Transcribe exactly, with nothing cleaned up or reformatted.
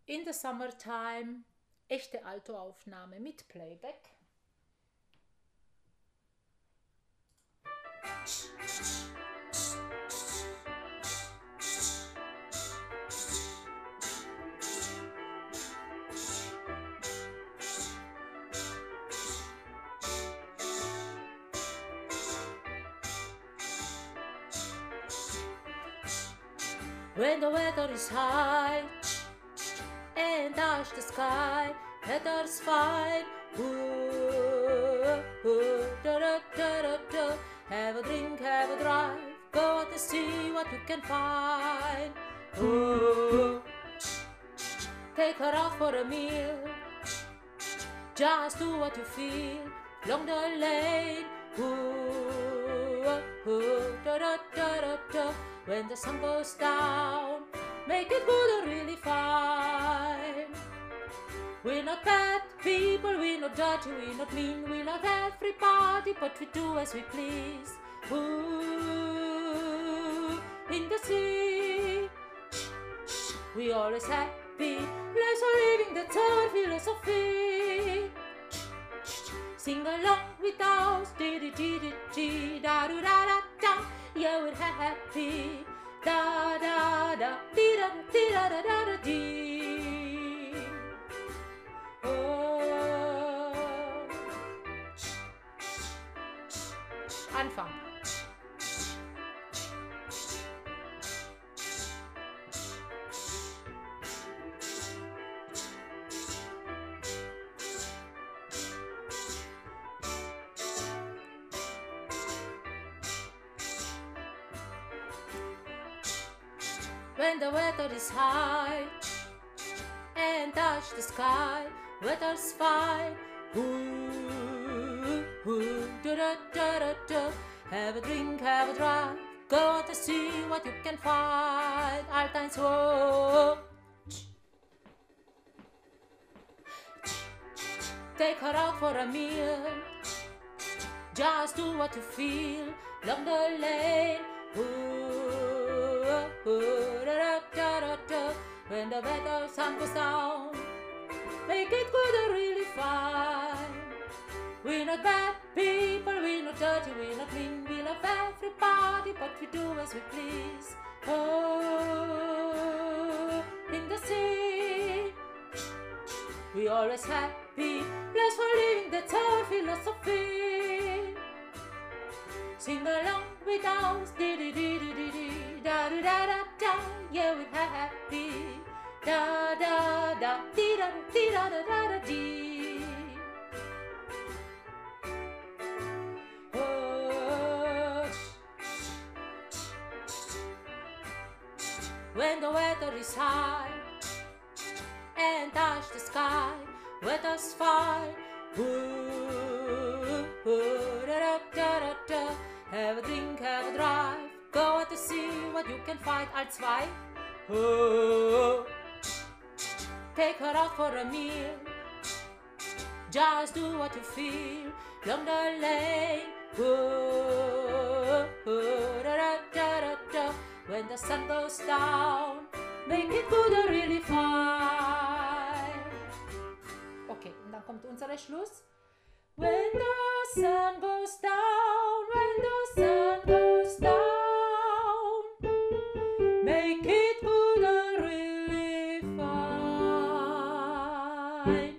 In the Summertime, echte Altoaufnahme mit Playback. When the weather is high and touch the sky, weather's fine. Ooh, ooh, da, da, da, da, da. Have a drink, have a drive, go out to see what you can find. Ooh, take her out for a meal, just do what you feel, along the lane. Ooh, ooh, da, da, da, da, da. When the sun goes down, make it good or really fine. We're not bad people, we're not dirty, we're not mean, we love everybody, but we do as we please. Ooh, in the sea, we always happy, lives are living, that's our philosophy. Sing along with us, dee dee dee dee dee, da da da da da. Yeah, we're happy, da da da, dee da dee da da da da dee. Oh. Anfang. When the weather is high and touch the sky, weather's fine. Ooh, ooh, da da da da da. Have a drink, have a drive, go out to see what you can find. All times whoa. Take her out for a meal, just do what you feel, along the lane. Ooh, ooh, da, da, da, da, da. When the weather sun goes down, make it good or really fine. We're not bad people, we're not dirty, we're not mean, we love everybody, but we do as we please. Oh, in the sea, we always happy, blessed for living, that's our philosophy. Sing along with us, dee dee dee dee dee dee, da da da da da. Yeah, we're happy, da da da, dee da dee da da da da dee. Oh, when the weather is high and touch the sky, weather's fine. Ooh, ooh, da da da da da. Have a drink, have a drive, go out to see what you can find. All zwei. Oh, take her out for a meal, just do what you feel, along the lane. Oh, oh, da da da da da. When the sun goes down, make it good or really fine. Okay, und dann kommt unser Schluss. When the sun goes down, when the sun goes down, make it good or really fine.